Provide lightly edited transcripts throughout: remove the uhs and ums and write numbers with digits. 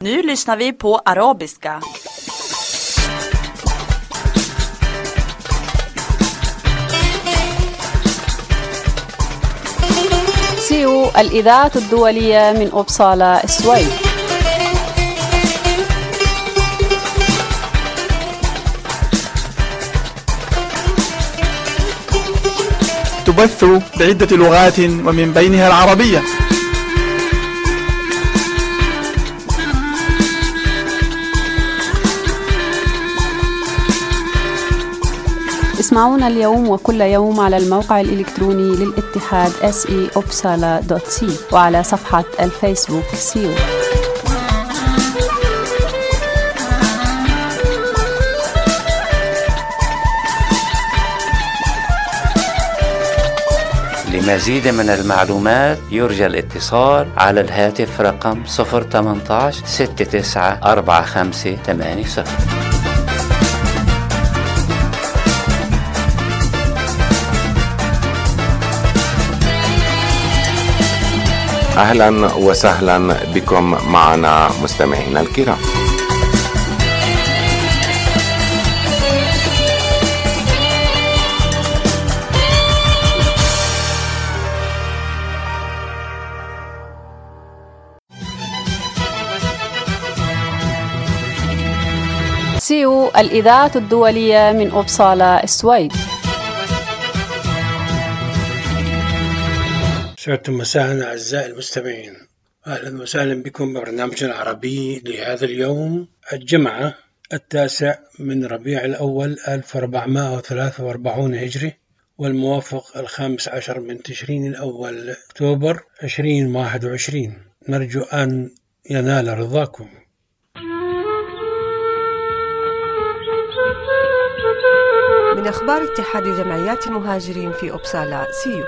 Nu lyssnar vi på arabiska. سيو الإذاعة الدولية من أوبسالا السويد. تبث بعدة لغات ومن بينها العربية. اسمعونا اليوم وكل يوم على الموقع الإلكتروني للاتحاد se.opsala.c وعلى صفحة الفيسبوك سيو. لمزيد من المعلومات يرجى الاتصال على الهاتف رقم 018 694580. أهلا وسهلا بكم معنا مستمعينا الكرام. سيو الإذاعة الدولية من أوبسالا السويد. سعدتم مساء أعزائي المستمعين، أهلا وسهلا بكم ببرنامجنا العربي لهذا اليوم الجمعة 9 من ربيع الأول 1443 هجري، والموافق 15 من تشرين الأول أكتوبر 2021. نرجو أن ينال رضاكم. من أخبار اتحاد جمعيات المهاجرين في أوبسالا سيو.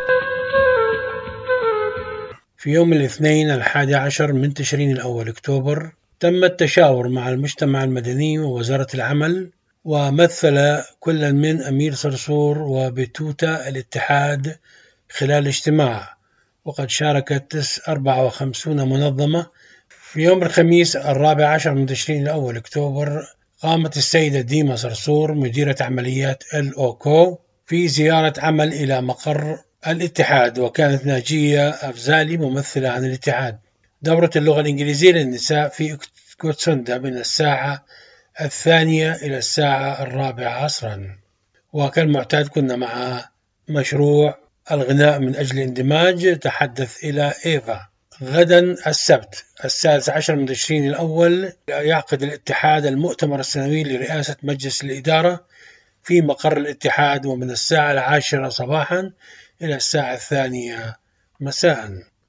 في يوم الاثنين 11 من تشرين الأول أكتوبر تم التشاور مع المجتمع المدني ووزارة العمل، ومثل كل من أمير صرصور وبتوتا الاتحاد خلال اجتماع، وقد شاركت 54 منظمة. في يوم الخميس 14 من تشرين الأول أكتوبر قامت السيدة ديما صرصور مديرة عمليات الأوكو في زيارة عمل إلى مقر الاتحاد، وكانت ناجية أفزالي ممثلة عن الاتحاد. دورة اللغة الإنجليزية للنساء في كوتسوندا من الساعة 2 إلى الساعة 4 عصرا. وكالمعتاد كنا مع مشروع الغناء من أجل الاندماج تحدث إلى إيفا. غدا السبت 16 من تشرين الأول يعقد الاتحاد المؤتمر السنوي لرئاسة مجلس الإدارة في مقر الاتحاد، ومن الساعة 10 صباحا إلى الساعة 2 مساء.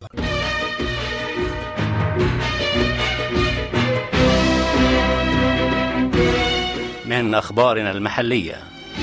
من أخبارنا المحلية،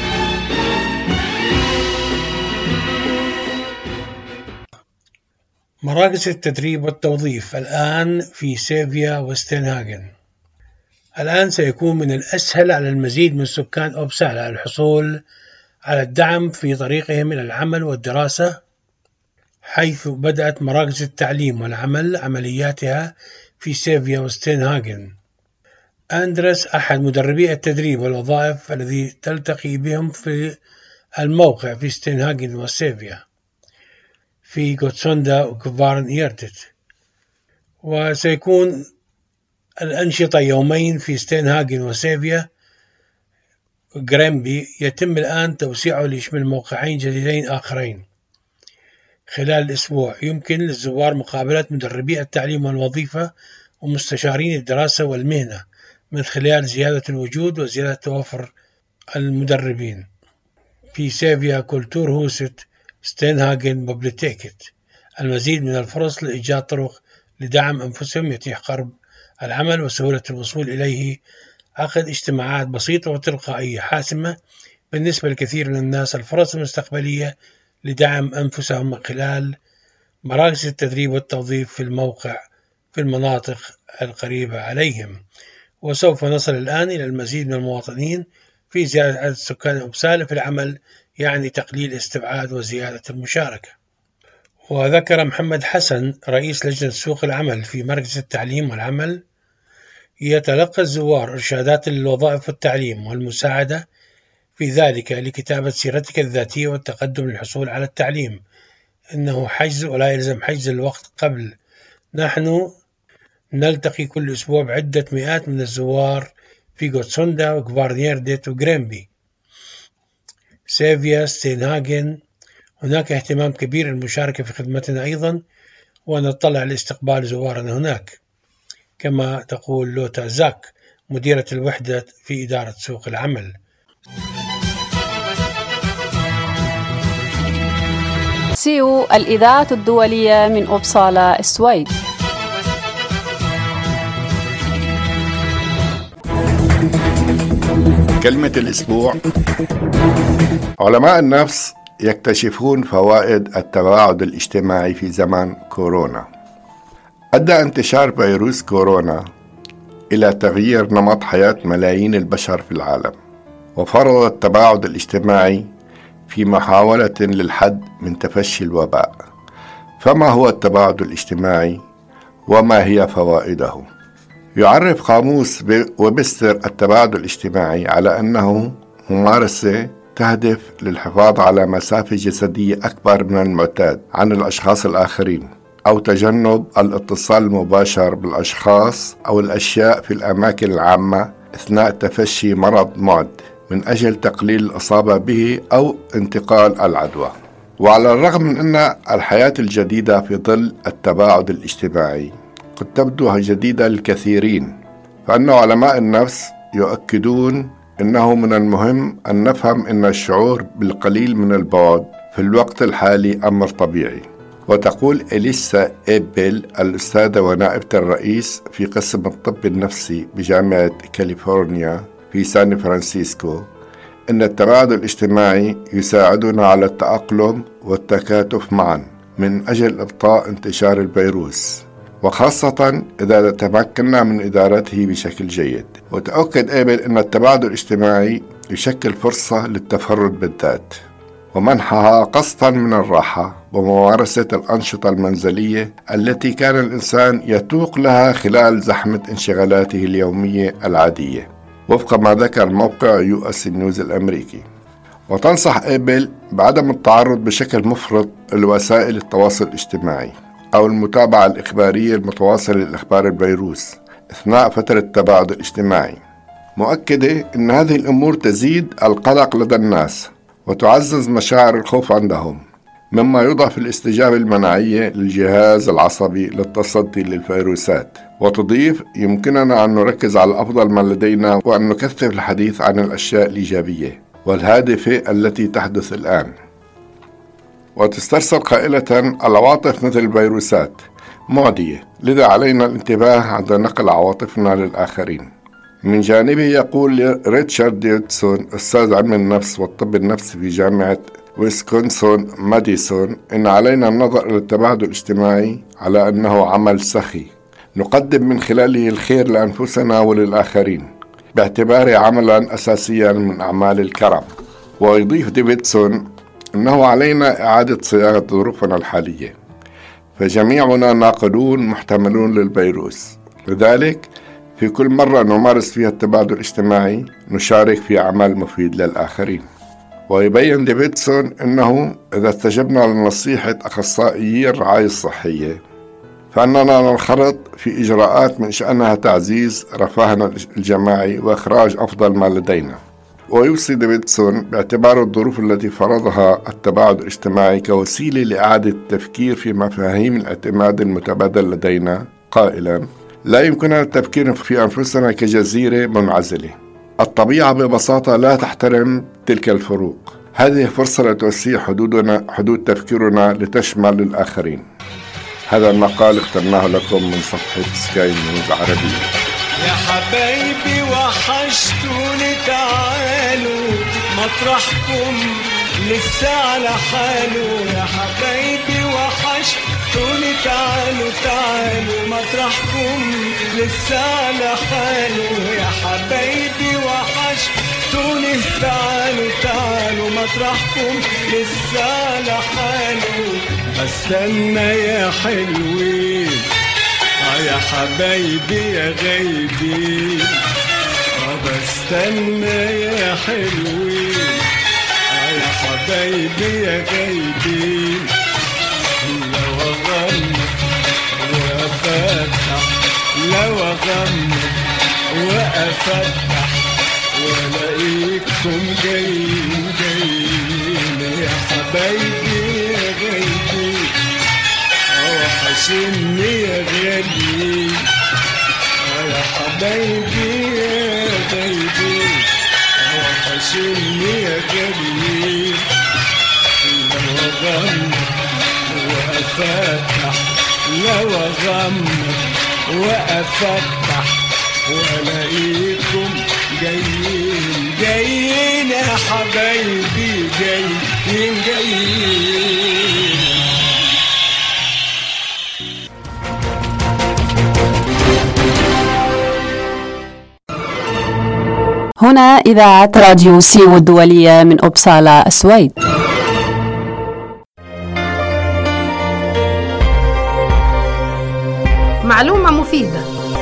مراكز التدريب والتوظيف الآن في سيفيا وستنهاغن. الآن سيكون من الأسهل على المزيد من سكان أوبسالا الحصول على الدعم في طريقهم إلى العمل والدراسة، حيث بدأت مراكز التعليم والعمل عملياتها في سيفيا وستنهاغن. أندرس أحد مدربي التدريب والوظائف الذي تلتقي بهم في الموقع في ستنهاغن وسيفيا في غوتسوندا وكفارن إيرتت. وسيكون الأنشطة يومين في ستنهاغن وسيفيا. غريمبي يتم الآن توسيعه ليشمل موقعين جديدين آخرين. خلال الأسبوع يمكن للزوار مقابلة مدربي التعليم والوظيفة ومستشارين الدراسة والمهنة من خلال زيادة الوجود وزيادة توفر المدربين. في سيفيا كولتور هوست ستنهاغن ببليتيكت المزيد من الفرص لإيجاد طرق لدعم أنفسهم يتيح قرب العمل وسهولة الوصول إليه. عقد اجتماعات بسيطة وتلقائية حاسمة بالنسبة لكثير من الناس الفرص المستقبلية لدعم أنفسهم من خلال مراكز التدريب والتوظيف في الموقع في المناطق القريبة عليهم. وسوف نصل الآن إلى المزيد من المواطنين في زيادة عدد سكان أوبسالا في العمل، يعني تقليل الاستبعاد وزيادة المشاركة. وذكر محمد حسن رئيس لجنة سوق العمل في مركز التعليم والعمل يتلقى الزوار إرشادات للوظائف والتعليم والمساعدة في ذلك لكتابة سيرتك الذاتية والتقدم للحصول على التعليم. إنه حجز ولا يلزم حجز الوقت قبل. نحن نلتقي كل أسبوع بعدة مئات من الزوار في غوتسوندا وكفارنيردت وغرينبي سيفيا ستينهاغن. هناك اهتمام كبير للمشاركة في خدمتنا أيضا، ونطلع لاستقبال زوارنا هناك، كما تقول لوتا زاك مديرة الوحدة في إدارة سوق العمل. سيو الإذاعة الدولية من أوبسالا السويد. كلمة الأسبوع: علماء النفس يكتشفون فوائد التباعد الاجتماعي في زمن كورونا. أدى انتشار فيروس كورونا إلى تغيير نمط حياة ملايين البشر في العالم، وفرض التباعد الاجتماعي في محاولة للحد من تفشي الوباء. فما هو التباعد الاجتماعي وما هي فوائده؟ يعرف قاموس وبستر التباعد الاجتماعي على أنه ممارسة تهدف للحفاظ على مسافة جسدية أكبر من المعتاد عن الأشخاص الآخرين، أو تجنب الاتصال المباشر بالأشخاص أو الأشياء في الأماكن العامة أثناء تفشي مرض معد من أجل تقليل الإصابة به أو انتقال العدوى. وعلى الرغم من أن الحياة الجديدة في ظل التباعد الاجتماعي قد تبدو جديدة للكثيرين، فإن علماء النفس يؤكدون أنه من المهم أن نفهم أن الشعور بالقليل من البعد في الوقت الحالي أمر طبيعي. وتقول إليسا إيبل الأستاذة ونائبة الرئيس في قسم الطب النفسي بجامعة كاليفورنيا في سان فرانسيسكو أن التباعد الاجتماعي يساعدنا على التأقلم والتكاتف معا من أجل إبطاء انتشار الفيروس، وخاصة إذا تمكنا من إدارته بشكل جيد. وتأكد إيبل أن التباعد الاجتماعي يشكل فرصة للتفرد بالذات ومنحها قسطا من الراحة وممارسة الأنشطة المنزلية التي كان الإنسان يتوق لها خلال زحمة انشغالاته اليومية العادية، وفق ما ذكر موقع US نيوز الأمريكي. وتنصح إيبل بعدم التعرض بشكل مفرط لوسائل التواصل الاجتماعي أو المتابعة الإخبارية المتواصلة للأخبار الفيروس أثناء فترة التباعد الاجتماعي، مؤكدة أن هذه الأمور تزيد القلق لدى الناس وتعزز مشاعر الخوف عندهم، مما يضعف الاستجابة المناعية للجهاز العصبي للتصدي للفيروسات. وتضيف: يمكننا أن نركز على أفضل ما لدينا وأن نكثف الحديث عن الأشياء الإيجابية والهادفة التي تحدث الآن. وتسترسل قائلة: العواطف مثل الفيروسات معدية، لذا علينا الانتباه عند نقل عواطفنا للآخرين. من جانبه يقول ريتشارد ديتسون أستاذ علم النفس والطب النفسي في جامعة ويسكونسن ماديسون إن علينا النظر إلى التباعد الاجتماعي على أنه عمل سخي نقدم من خلاله الخير لأنفسنا وللآخرين، باعتباره عملا أساسيا من أعمال الكرم. ويضيف ديفيدسون أنه علينا إعادة صياغة ظروفنا الحالية، فجميعنا ناقلون محتملون للفيروس، لذلك في كل مرة نمارس فيها التباعد الاجتماعي نشارك في عمل مفيد للآخرين. ويبين ديفيدسون أنه إذا استجبنا لنصيحة أخصائيي الرعاية الصحية فإننا ننخرط في إجراءات من شأنها تعزيز رفاهنا الجماعي وإخراج أفضل ما لدينا. ويوصي ديفيدسون باعتبار الظروف التي فرضها التباعد الاجتماعي كوسيلة لإعادة التفكير في مفاهيم الاعتماد المتبادل لدينا، قائلا: لا يمكننا التفكير في أنفسنا كجزيرة منعزلة. الطبيعة ببساطة لا تحترم تلك الفروق. هذه فرصة لتوسيع حدود تفكيرنا لتشمل الآخرين. هذا المقال اخترناه لكم من صفحة سكاي نيوز عربية. يا حبايبي وحشتوني، تعالوا مطرحكم لسه على حاله. يا حبايبي وحشتوني، تعالوا مطرحكم لسه على حاله. يا حبايبي وحشتوني، تعالوا مطرحكم لسه على حاله. استنى يا حلوين يا حبايبي يا غايبين بستنى يا حلوين يا حبايبي يا غايبين لو أغمض وأفتح لو أغمض وأفتح وألاقيكم جايين جايين يا حبايبي يا غايبين وحشني يا غاليين يا حبايبي يا غايبين وحشني يا غاليين لو أغمض وأفتح لو أغمض وأفتح وألاقيكم جايين جايين يا حبايبي جايين جايين. هنا إذاعة راديو سيو الدولية من أبصالة السويد. معلومة مفيدة.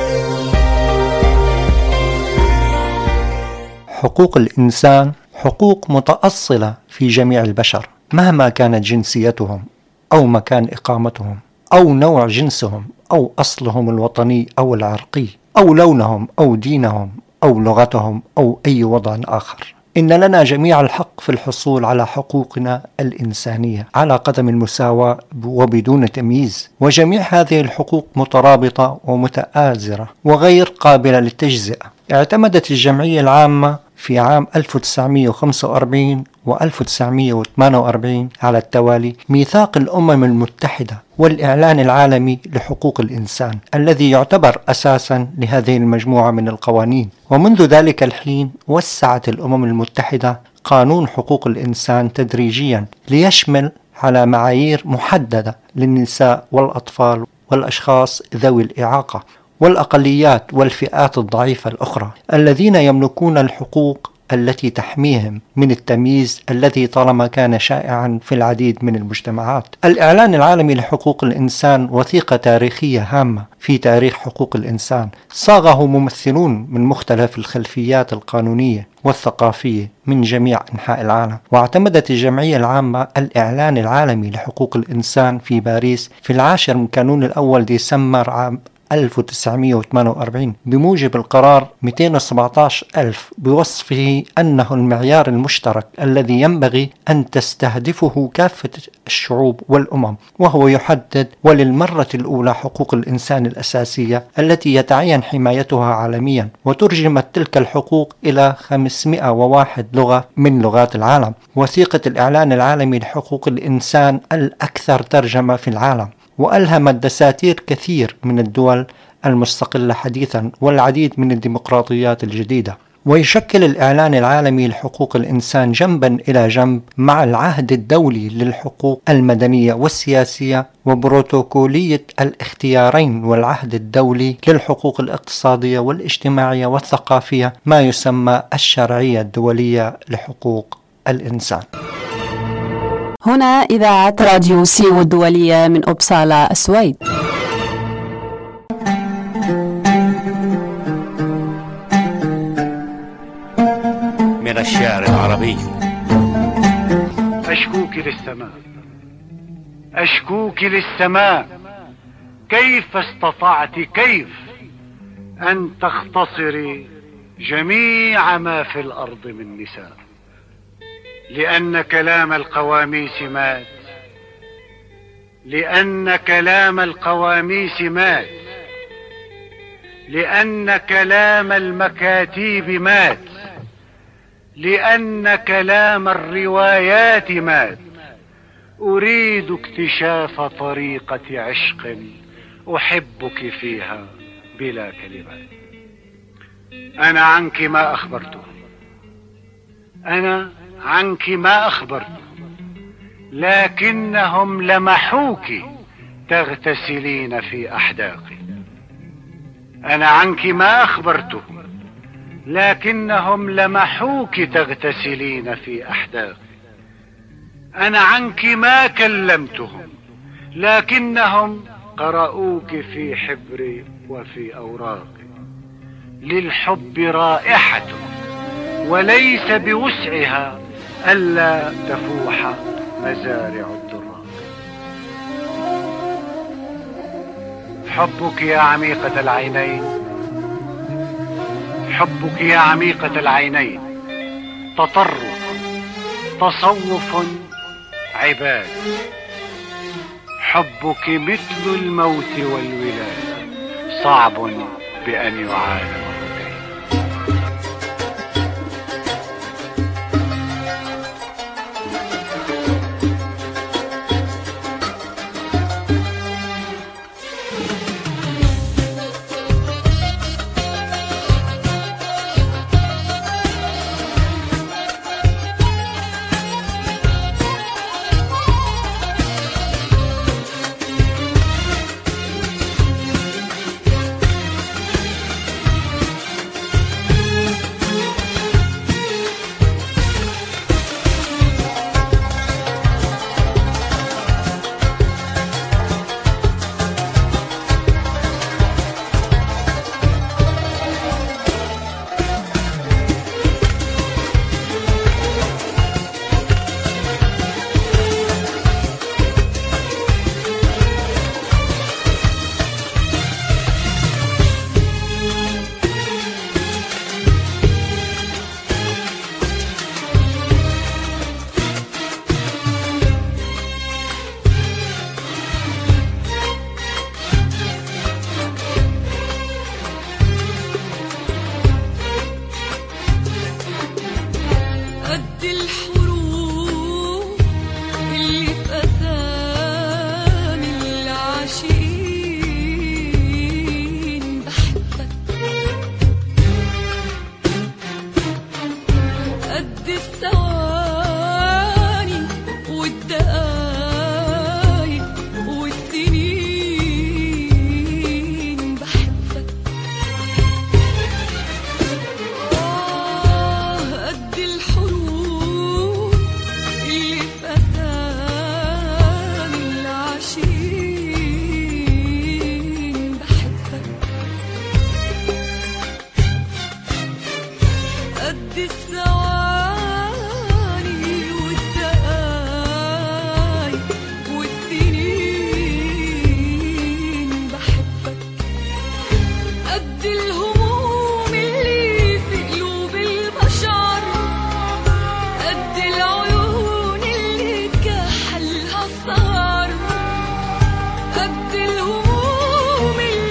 حقوق الإنسان حقوق متأصلة في جميع البشر مهما كانت جنسيتهم أو مكان إقامتهم أو نوع جنسهم أو أصلهم الوطني أو العرقي أو لونهم أو دينهم أو لغتهم أو أي وضع آخر. إن لنا جميع الحق في الحصول على حقوقنا الإنسانية على قدم المساواة وبدون تمييز، وجميع هذه الحقوق مترابطة ومتآزرة وغير قابلة للتجزئة. اعتمدت الجمعية العامة في عام 1945 و1948 على التوالي ميثاق الأمم المتحدة والإعلان العالمي لحقوق الإنسان الذي يعتبر أساسا لهذه المجموعة من القوانين. ومنذ ذلك الحين وسعت الأمم المتحدة قانون حقوق الإنسان تدريجيا ليشمل على معايير محددة للنساء والأطفال والأشخاص ذوي الإعاقة والأقليات والفئات الضعيفة الأخرى الذين يملكون الحقوق التي تحميهم من التمييز الذي طالما كان شائعا في العديد من المجتمعات. الإعلان العالمي لحقوق الإنسان وثيقة تاريخية هامة في تاريخ حقوق الإنسان صاغه ممثلون من مختلف الخلفيات القانونية والثقافية من جميع أنحاء العالم. واعتمدت الجمعية العامة الإعلان العالمي لحقوق الإنسان في باريس في 10 من كانون الأول ديسمبر عام 1948 بموجب القرار 217,000 بوصفه أنه المعيار المشترك الذي ينبغي أن تستهدفه كافة الشعوب والأمم، وهو يحدد وللمرة الأولى حقوق الإنسان الأساسية التي يتعين حمايتها عالميا. وترجمت تلك الحقوق إلى 501 لغة من لغات العالم. وثيقة الإعلان العالمي لحقوق الإنسان الأكثر ترجمة في العالم، وألهمت دساتير كثير من الدول المستقلة حديثا والعديد من الديمقراطيات الجديدة. ويشكل الإعلان العالمي لحقوق الإنسان جنبا إلى جنب مع العهد الدولي للحقوق المدنية والسياسية وبروتوكولية الاختيارين والعهد الدولي للحقوق الاقتصادية والاجتماعية والثقافية ما يسمى الشرعية الدولية لحقوق الإنسان. هنا إذاعة راديو سيو الدولية من أبصالة السويد. من الشعر العربي. أشكوك للسماء أشكوك للسماء كيف استطعت كيف أن تختصري جميع ما في الأرض من نساء، لأن كلام القواميس مات، لأن كلام القواميس مات، لأن كلام المكاتيب مات، لأن كلام الروايات مات. أريد اكتشاف طريقة عشق أحبك فيها بلا كلمات. أنا عنك ما أخبرته، أنا عنك ما أخبرته، لكنهم لمحوك تغتسلين في أحداقي. أنا عنك ما أخبرته، لكنهم لمحوك تغتسلين في أحداقي. أنا عنك ما كلمتهم، لكنهم قرأوك في حبري وفي أوراقي. للحب رائحة وليس بوسعها ألا تفوح مزارع الدراق. حبك يا عميقة العينين، حبك يا عميقة العينين تطرف تصوف عباد. حبك مثل الموت والولادة صعب بأن يعاد مرتين.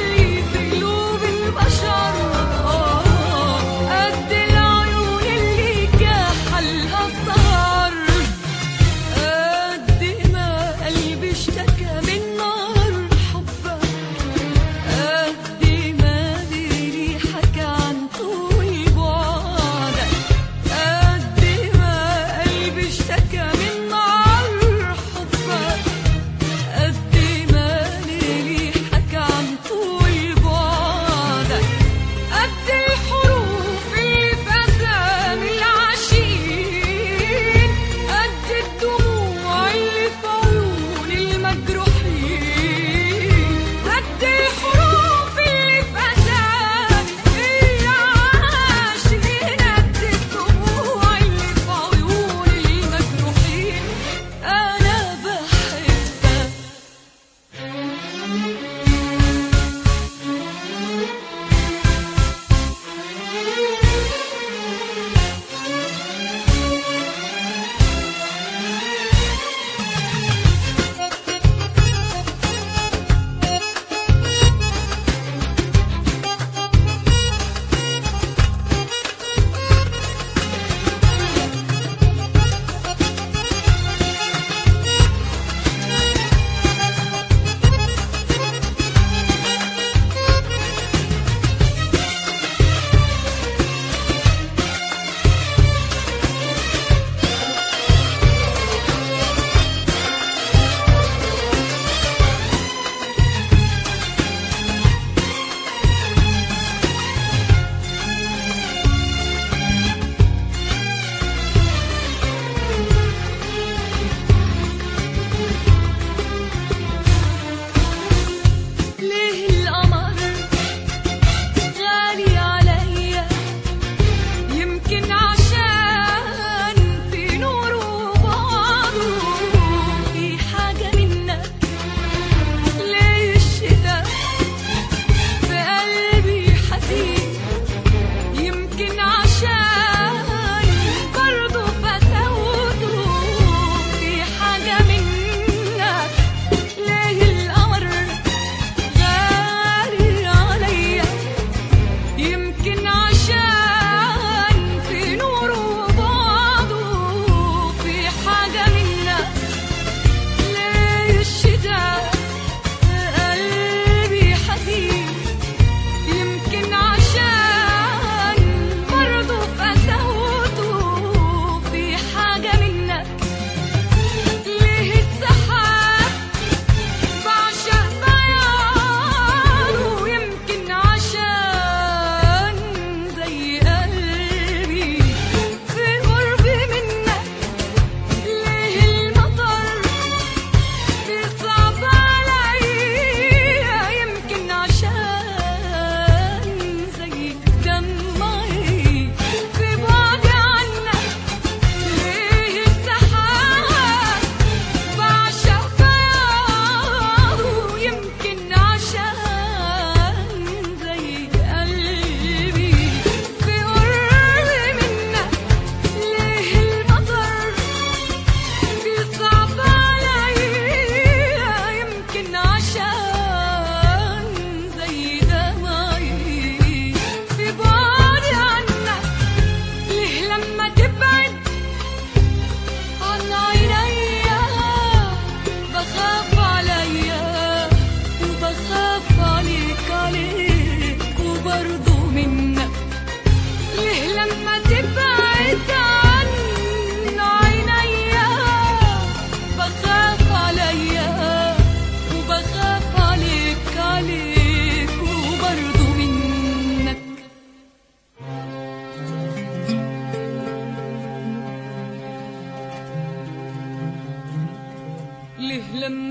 قد العيون اللي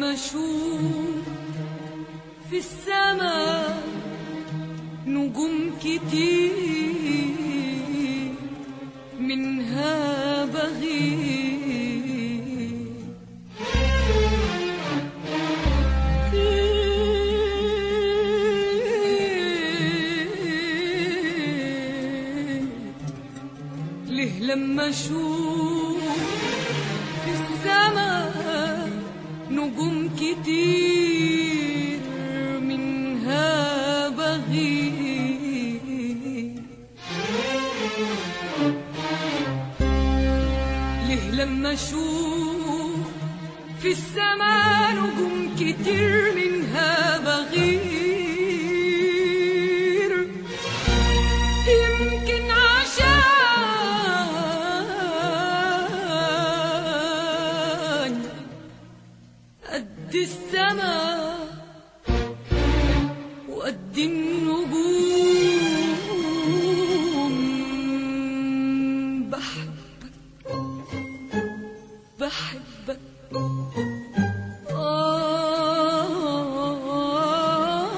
لما أشوف في السماء نجوم كتير منها بغيب، ليه لما أشوف في السماء نجوم كتير منها بغيب، ليه لما أشوف في السماء نجوم كتير منها بغير، يمكن عشان قد السماء وقد النجوم بحبك بحبك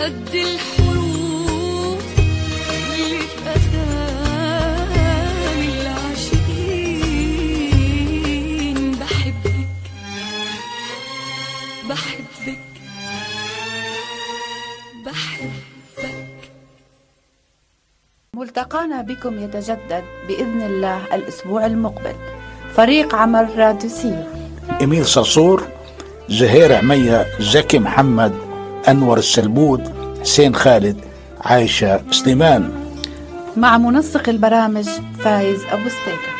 قد الحروف اللي في أسامي العاشقين. بحبك بحبك بحبك. ملتقانا بكم يتجدد بإذن الله الأسبوع المقبل. فريق عمل راديو سيو: إميل صرصور، زهير عمية، زكي محمد، أنور السلبود، حسين خالد، عايشة سليمان، مع منسق البرامج فايز أبو ستيكة.